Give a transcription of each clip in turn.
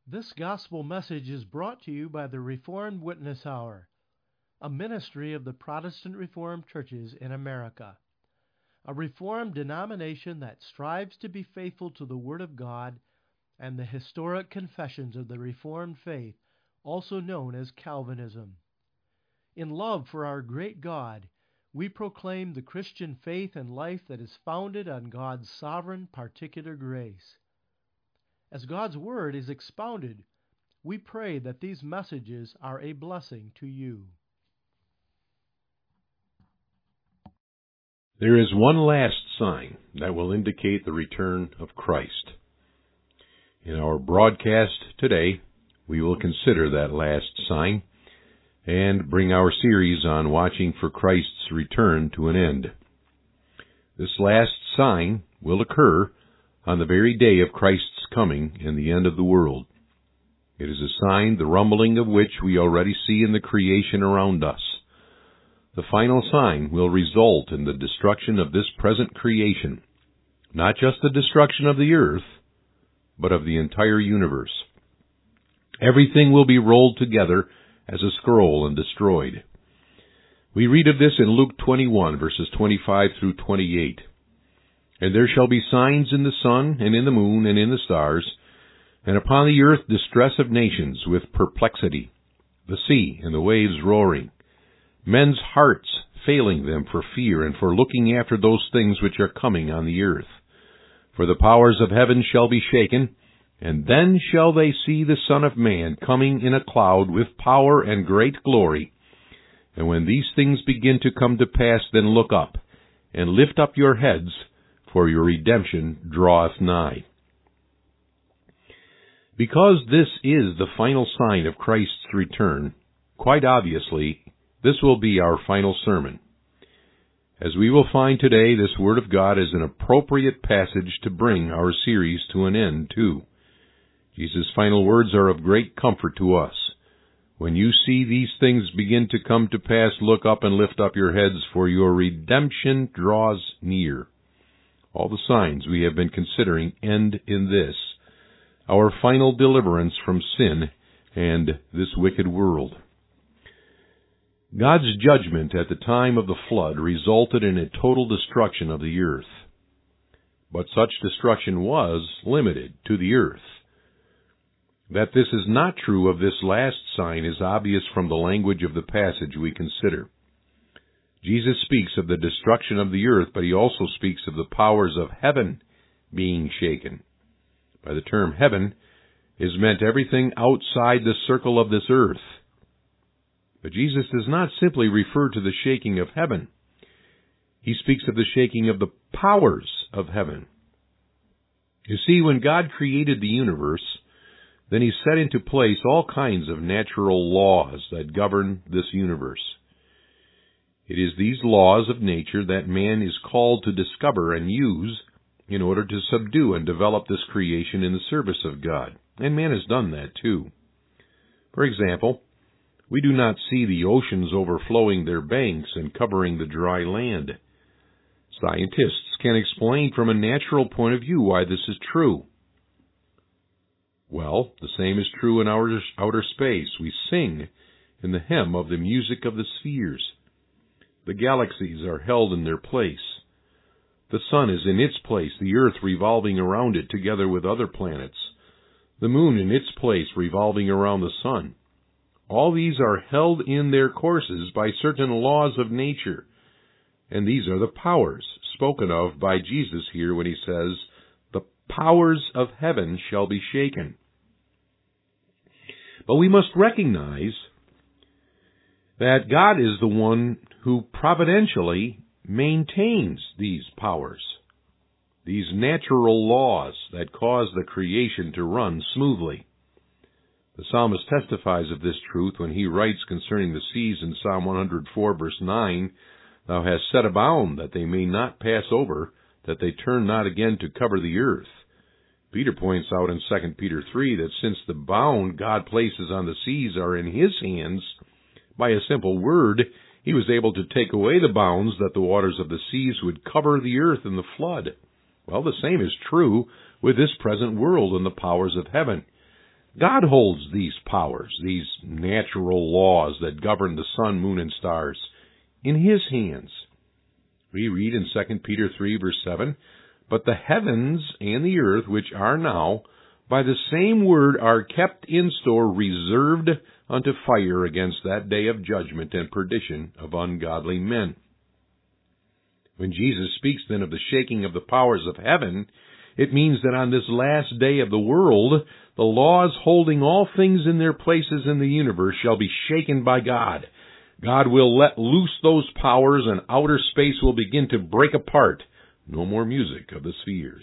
This gospel message is brought to you by the Reformed Witness Hour, a ministry of the Protestant Reformed churches in America, a Reformed denomination that strives to be faithful to the Word of God and the historic confessions of the Reformed faith, also known as Calvinism. In love for our great God, we proclaim the Christian faith and life that is founded on God's sovereign particular grace. As God's Word is expounded, we pray that these messages are a blessing to you. There is one last sign that will indicate the return of Christ. In our broadcast today, we will consider that last sign and bring our series on watching for Christ's return to an end. This last sign will occur on the very day of Christ's coming and the end of the world. It is a sign, the rumbling of which we already see in the creation around us. The final sign will result in the destruction of this present creation, not just the destruction of the earth, but of the entire universe. Everything will be rolled together as a scroll and destroyed. We read of this in Luke 21, verses 25 through 28. And there shall be signs in the sun, and in the moon, and in the stars, and upon the earth distress of nations with perplexity, the sea and the waves roaring, men's hearts failing them for fear and for looking after those things which are coming on the earth. For the powers of heaven shall be shaken, and then shall they see the Son of Man coming in a cloud with power and great glory. And when these things begin to come to pass, then look up, and lift up your heads, for your redemption draweth nigh. Because this is the final sign of Christ's return, quite obviously, this will be our final sermon. As we will find today, this Word of God is an appropriate passage to bring our series to an end, too. Jesus' final words are of great comfort to us. When you see these things begin to come to pass, look up and lift up your heads, for your redemption draws near. All the signs we have been considering end in this, our final deliverance from sin and this wicked world. God's judgment at the time of the flood resulted in a total destruction of the earth. But such destruction was limited to the earth. That this is not true of this last sign is obvious from the language of the passage we consider. Jesus speaks of the destruction of the earth, but he also speaks of the powers of heaven being shaken. By the term heaven is meant everything outside the circle of this earth. But Jesus does not simply refer to the shaking of heaven. He speaks of the shaking of the powers of heaven. You see, when God created the universe, then he set into place all kinds of natural laws that govern this universe. It is these laws of nature that man is called to discover and use in order to subdue and develop this creation in the service of God. And man has done that too. For example, we do not see the oceans overflowing their banks and covering the dry land. Scientists can explain from a natural point of view why this is true. Well, the same is true in our outer space. We sing in the hymn of the music of the spheres. The galaxies are held in their place. The sun is in its place, the earth revolving around it together with other planets. The moon in its place, revolving around the sun. All these are held in their courses by certain laws of nature. And these are the powers spoken of by Jesus here when he says, "The powers of heaven shall be shaken." But we must recognize that God is the one who providentially maintains these powers, these natural laws that cause the creation to run smoothly. The psalmist testifies of this truth when he writes concerning the seas in Psalm 104, verse 9, "Thou hast set a bound that they may not pass over, that they turn not again to cover the earth." Peter points out in 2 Peter 3 that since the bound God places on the seas are in his hands, by a simple word, he was able to take away the bounds that the waters of the seas would cover the earth in the flood. Well, the same is true with this present world and the powers of heaven. God holds these powers, these natural laws that govern the sun, moon, and stars, in His hands. We read in 2 Peter 3, verse 7, "But the heavens and the earth, which are now, by the same word are kept in store, reserved unto fire against that day of judgment and perdition of ungodly men." When Jesus speaks then of the shaking of the powers of heaven, it means that on this last day of the world, the laws holding all things in their places in the universe shall be shaken by God. God will let loose those powers, and outer space will begin to break apart. No more music of the spheres.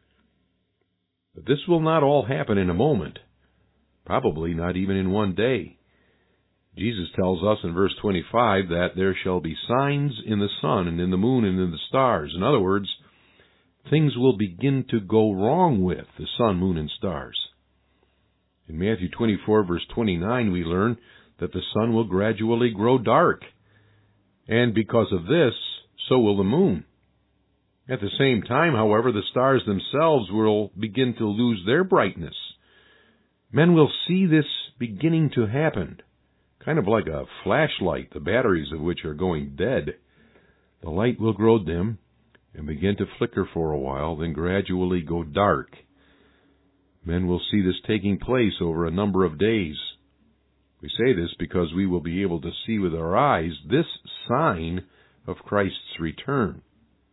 But this will not all happen in a moment, probably not even in one day. Jesus tells us in verse 25 that there shall be signs in the sun and in the moon and in the stars. In other words, things will begin to go wrong with the sun, moon, and stars. In Matthew 24, verse 29, we learn that the sun will gradually grow dark, and because of this, so will the moon. At the same time, however, the stars themselves will begin to lose their brightness. Men will see this beginning to happen, kind of like a flashlight, the batteries of which are going dead. The light will grow dim and begin to flicker for a while, then gradually go dark. Men will see this taking place over a number of days. We say this because we will be able to see with our eyes this sign of Christ's return.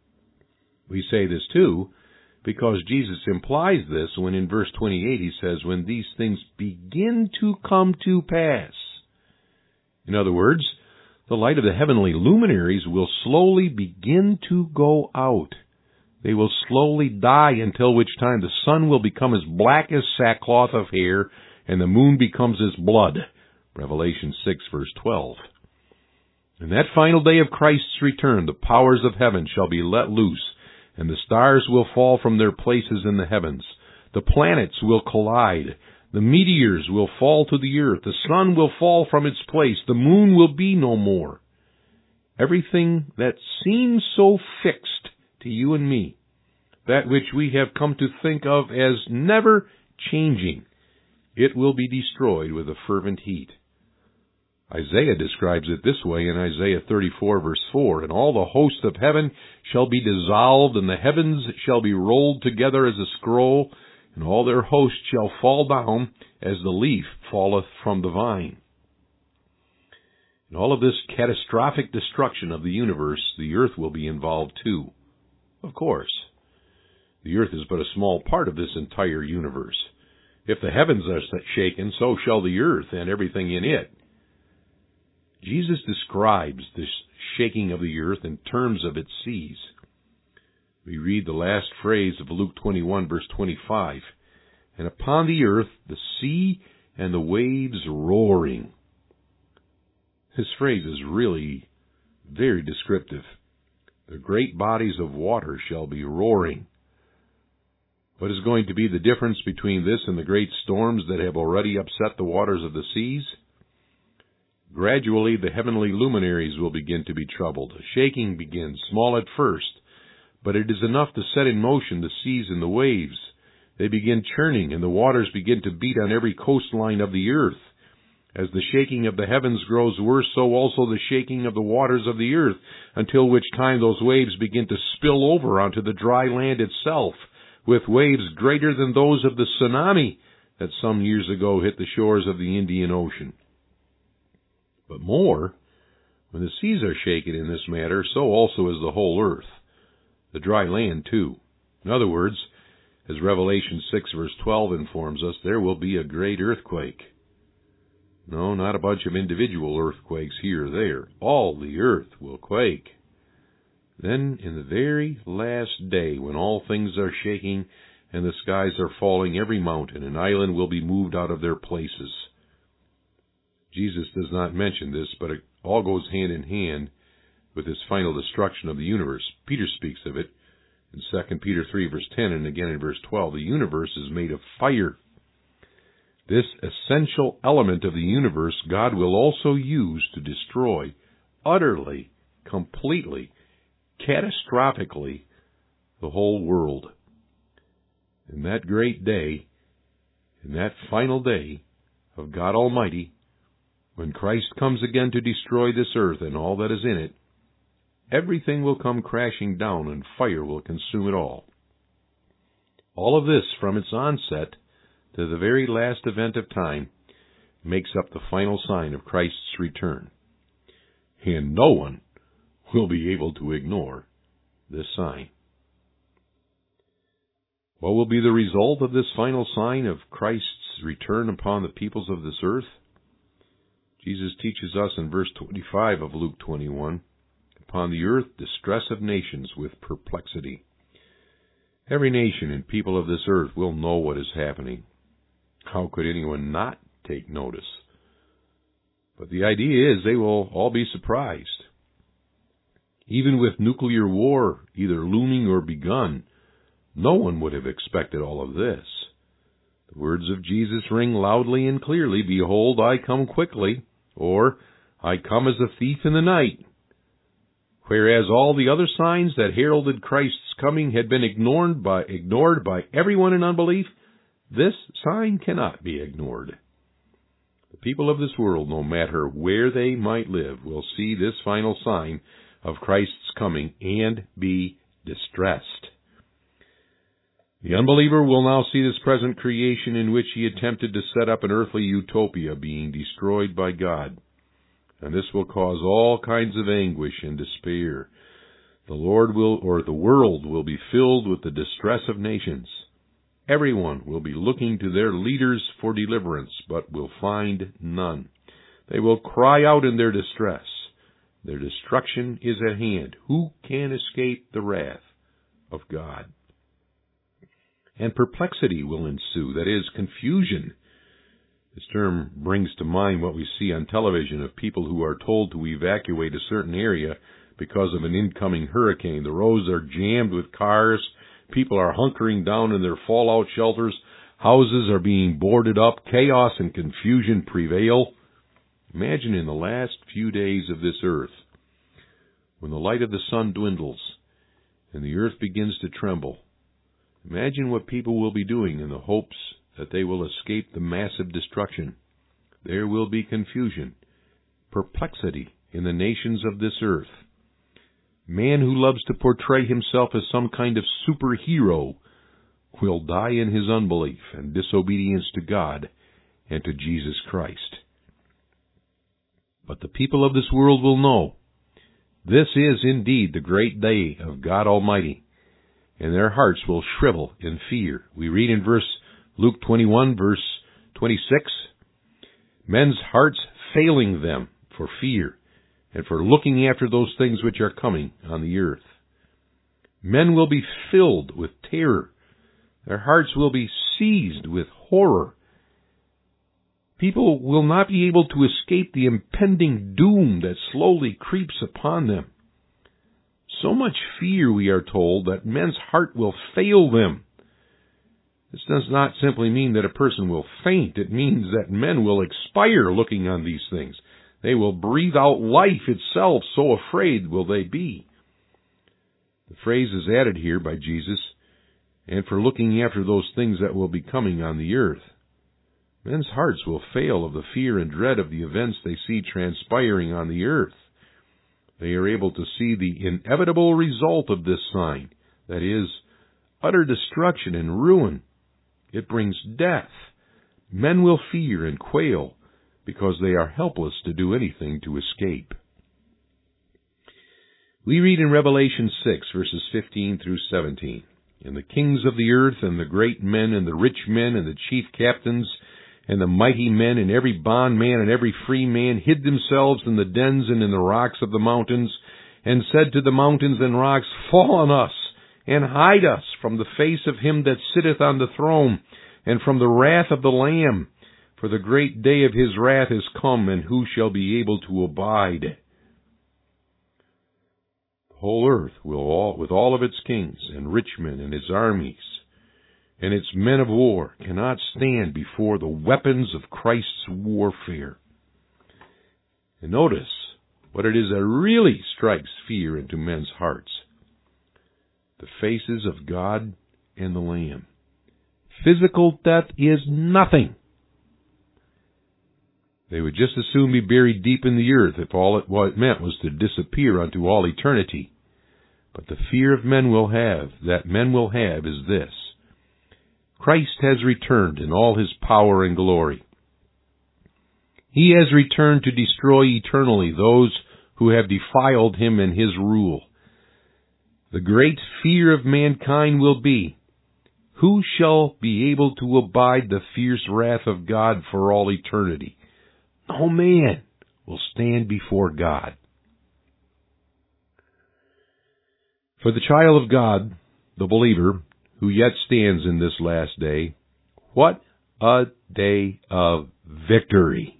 We say this, too, because Jesus implies this when in verse 28 he says, "When these things begin to come to pass." In other words, the light of the heavenly luminaries will slowly begin to go out. They will slowly die, until which time the sun will become as black as sackcloth of hair, and the moon becomes as blood. Revelation 6, verse 12. In that final day of Christ's return, the powers of heaven shall be let loose, and the stars will fall from their places in the heavens. The planets will collide. The meteors will fall to the earth. The sun will fall from its place. The moon will be no more. Everything that seems so fixed to you and me, that which we have come to think of as never changing, it will be destroyed with a fervent heat. Isaiah describes it this way in Isaiah 34, verse 4, "And all the host of heaven shall be dissolved, and the heavens shall be rolled together as a scroll, and all their host shall fall down as the leaf falleth from the vine." In all of this catastrophic destruction of the universe, the earth will be involved too. Of course. The earth is but a small part of this entire universe. If the heavens are shaken, so shall the earth and everything in it. Jesus describes this shaking of the earth in terms of its seas. We read the last phrase of Luke 21, verse 25, "And upon the earth the sea and the waves roaring." This phrase is really very descriptive. The great bodies of water shall be roaring. What is going to be the difference between this and the great storms that have already upset the waters of the seas? Gradually, the heavenly luminaries will begin to be troubled. A shaking begins, small at first, but it is enough to set in motion the seas and the waves. They begin churning, and the waters begin to beat on every coastline of the earth. As the shaking of the heavens grows worse, so also the shaking of the waters of the earth, until which time those waves begin to spill over onto the dry land itself, with waves greater than those of the tsunami that some years ago hit the shores of the Indian Ocean. But more, when the seas are shaken in this manner, so also is the whole earth, the dry land too. In other words, as Revelation 6 verse 12 informs us, there will be a great earthquake. No, not a bunch of individual earthquakes here or there. All the earth will quake. Then, in the very last day, when all things are shaking and the skies are falling, every mountain and island will be moved out of their places. Jesus does not mention this, but it all goes hand in hand with his final destruction of the universe. Peter speaks of it in 2 Peter 3, verse 10, and again in verse 12. The universe is made of fire. This essential element of the universe God will also use to destroy utterly, completely, catastrophically the whole world. In that great day, In that final day of God Almighty, when Christ comes again to destroy this earth and all that is in it, everything will come crashing down and fire will consume it all. All of this, from its onset to the very last event of time, makes up the final sign of Christ's return. And no one will be able to ignore this sign. What will be the result of this final sign of Christ's return upon the peoples of this earth? Jesus teaches us in verse 25 of Luke 21, upon the earth distress of nations with perplexity. Every nation and people of this earth will know what is happening. How could anyone not take notice? But the idea is they will all be surprised. Even with nuclear war either looming or begun, no one would have expected all of this. The words of Jesus ring loudly and clearly, "Behold, I come quickly," or "I come as a thief in the night." Whereas all the other signs that heralded Christ's coming had been ignored by everyone in unbelief, this sign cannot be ignored. The people of this world, no matter where they might live, will see this final sign of Christ's coming and be distressed. The unbeliever will now see this present creation in which he attempted to set up an earthly utopia being destroyed by God. And this will cause all kinds of anguish and despair. The world will be filled with the distress of nations. Everyone will be looking to their leaders for deliverance, but will find none. They will cry out in their distress. Their destruction is at hand. Who can escape the wrath of God? And perplexity will ensue, that is, confusion. This term brings to mind what we see on television of people who are told to evacuate a certain area because of an incoming hurricane. The roads are jammed with cars. People are hunkering down in their fallout shelters. Houses are being boarded up. Chaos and confusion prevail. Imagine in the last few days of this earth, when the light of the sun dwindles and the earth begins to tremble. Imagine what people will be doing in the hopes that they will escape the massive destruction. There will be confusion, perplexity in the nations of this earth. Man who loves to portray himself as some kind of superhero will die in his unbelief and disobedience to God and to Jesus Christ. But the people of this world will know this is indeed the great day of God Almighty, and their hearts will shrivel in fear. We read in Luke 21, verse 26, men's hearts failing them for fear and for looking after those things which are coming on the earth. Men will be filled with terror. Their hearts will be seized with horror. People will not be able to escape the impending doom that slowly creeps upon them. So much fear, we are told, that men's heart will fail them. This does not simply mean that a person will faint. It means that men will expire looking on these things. They will breathe out life itself, so afraid will they be. The phrase is added here by Jesus, and for looking after those things that will be coming on the earth. Men's hearts will fail of the fear and dread of the events they see transpiring on the earth. They are able to see the inevitable result of this sign, that is, utter destruction and ruin. It brings death. Men will fear and quail because they are helpless to do anything to escape. We read in Revelation 6, verses 15 through 17, "And the kings of the earth, and the great men, and the rich men, and the chief captains, and the mighty men, and every bondman, and every free man hid themselves in the dens and in the rocks of the mountains, and said to the mountains and rocks, Fall on us, and hide us from the face of him that sitteth on the throne, and from the wrath of the Lamb. For the great day of his wrath is come, and who shall be able to abide? The whole earth with all of its kings, and rich men, and its armies, and its men of war cannot stand before the weapons of Christ's warfare." And notice what it is that really strikes fear into men's hearts. The faces of God and the Lamb, physical death is nothing. They would just as soon be buried deep in the earth if all it meant was to disappear unto all eternity. But the fear of men will have is this: Christ has returned in all his power and glory. He has returned to destroy eternally those who have defiled him and his rule. The great fear of mankind will be, who shall be able to abide the fierce wrath of God for all eternity? No man will stand before God. For the child of God, the believer, who yet stands in this last day, what a day of victory!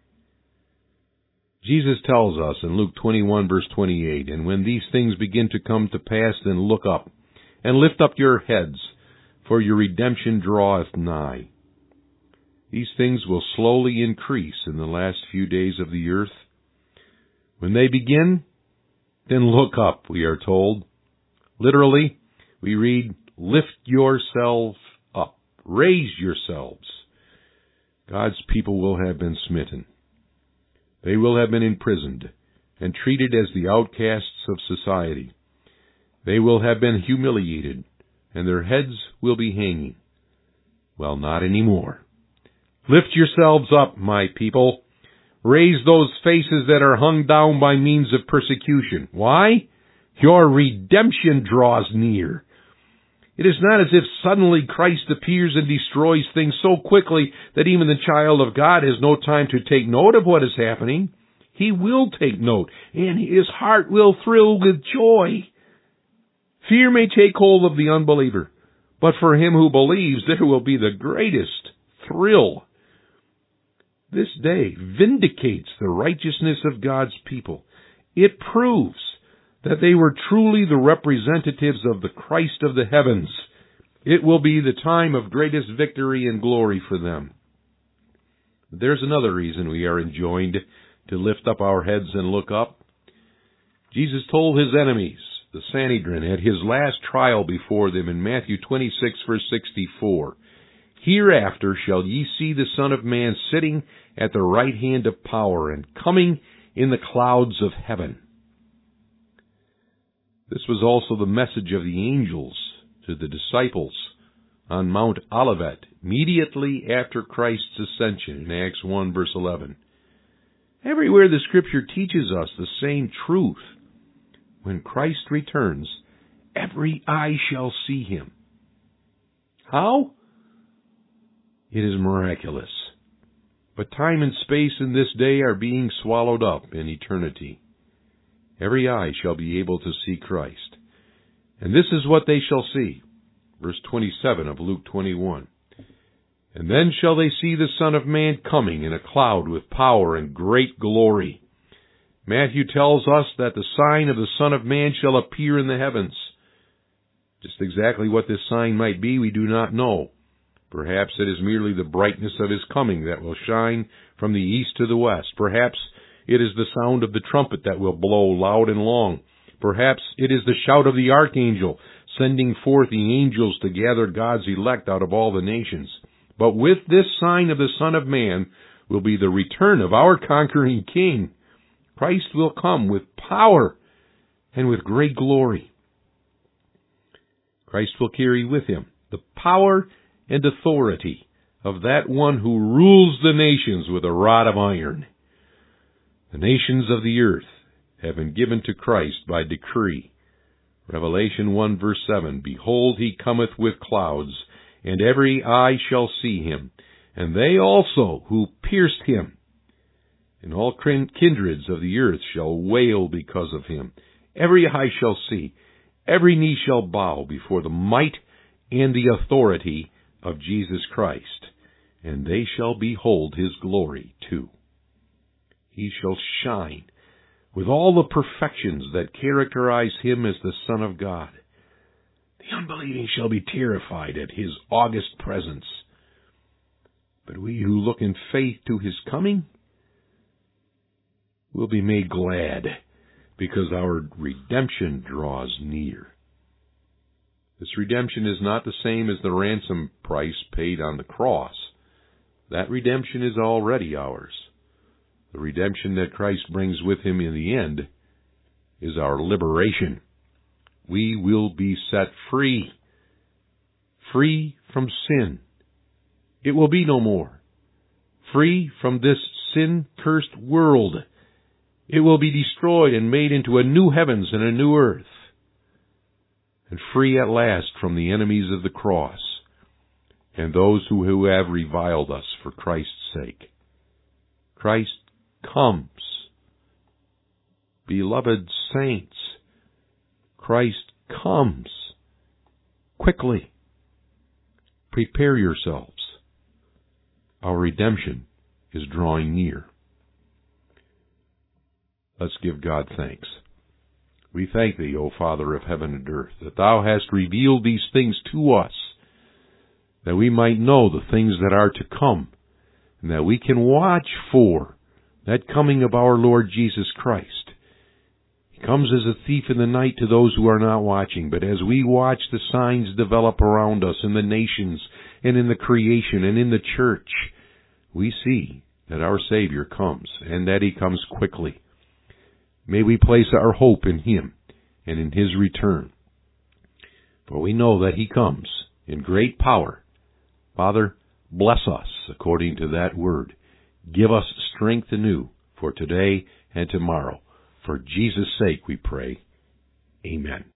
Jesus tells us in Luke 21, verse 28, "And when these things begin to come to pass, then look up, and lift up your heads, for your redemption draweth nigh." These things will slowly increase in the last few days of the earth. When they begin, then look up, we are told. Literally, we read, lift yourselves up, raise yourselves. God's people will have been smitten. They will have been imprisoned and treated as the outcasts of society. They will have been humiliated, and their heads will be hanging. Well, not anymore. Lift yourselves up, my people. Raise those faces that are hung down by means of persecution. Why? Your redemption draws near. It is not as if suddenly Christ appears and destroys things so quickly that even the child of God has no time to take note of what is happening. He will take note, and his heart will thrill with joy. Fear may take hold of the unbeliever, but for him who believes, there will be the greatest thrill. This day vindicates the righteousness of God's people. It proves that they were truly the representatives of the Christ of the heavens. It will be the time of greatest victory and glory for them. There's another reason we are enjoined to lift up our heads and look up. Jesus told his enemies, the Sanhedrin, at his last trial before them in Matthew 26, verse 64, "Hereafter shall ye see the Son of Man sitting at the right hand of power and coming in the clouds of heaven." This was also the message of the angels to the disciples on Mount Olivet, immediately after Christ's ascension in Acts 1, verse 11. Everywhere the Scripture teaches us the same truth. When Christ returns, every eye shall see him. How? It is miraculous. But time and space in this day are being swallowed up in eternity. Every eye shall be able to see Christ. And this is what they shall see. Verse 27 of Luke 21. "And then shall they see the Son of Man coming in a cloud with power and great glory." Matthew tells us that the sign of the Son of Man shall appear in the heavens. Just exactly what this sign might be, we do not know. Perhaps it is merely the brightness of his coming that will shine from the east to the west. Perhaps it is the sound of the trumpet that will blow loud and long. Perhaps it is the shout of the archangel, sending forth the angels to gather God's elect out of all the nations. But with this sign of the Son of Man will be the return of our conquering King. Christ will come with power and with great glory. Christ will carry with him the power and authority of that one who rules the nations with a rod of iron. The nations of the earth have been given to Christ by decree. Revelation 1, verse 7, "Behold, he cometh with clouds, and every eye shall see him, and they also who pierced him. And all kindreds of the earth shall wail because of him. Every eye shall see, every knee shall bow before the might and the authority of Jesus Christ, and they shall behold his glory too. He shall shine with all the perfections that characterize him as the Son of God. The unbelieving shall be terrified at his august presence. But we who look in faith to his coming will be made glad because our redemption draws near. This redemption is not the same as the ransom price paid on the cross. That redemption is already ours. The redemption that Christ brings with him in the end is our liberation. We will be set free. Free from sin. It will be no more. Free from this sin-cursed world. It will be destroyed and made into a new heavens and a new earth. And free at last from the enemies of the cross and those who have reviled us for Christ's sake. Christ comes. Beloved saints, Christ comes. Quickly. Prepare yourselves. Our redemption is drawing near. Let's give God thanks. We thank Thee, O Father of heaven and earth, that Thou hast revealed these things to us, that we might know the things that are to come, and that we can watch for that coming of our Lord Jesus Christ. He comes as a thief in the night to those who are not watching, but as we watch the signs develop around us in the nations and in the creation and in the church, we see that our Savior comes, and that He comes quickly. May we place our hope in Him and in His return. For we know that He comes in great power. Father, bless us according to that word. Give us strength anew for today and tomorrow. For Jesus' sake we pray. Amen.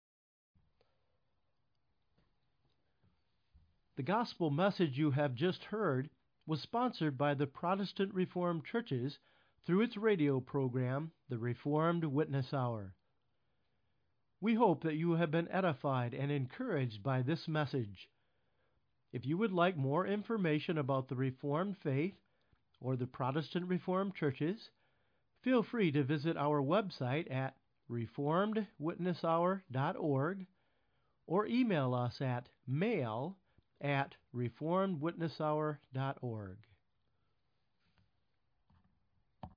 The gospel message you have just heard was sponsored by the Protestant Reformed Churches through its radio program, The Reformed Witness Hour. We hope that you have been edified and encouraged by this message. If you would like more information about the Reformed faith or the Protestant Reformed Churches, feel free to visit our website at reformedwitnesshour.org or email us at mail@reformedwitnesshour.org.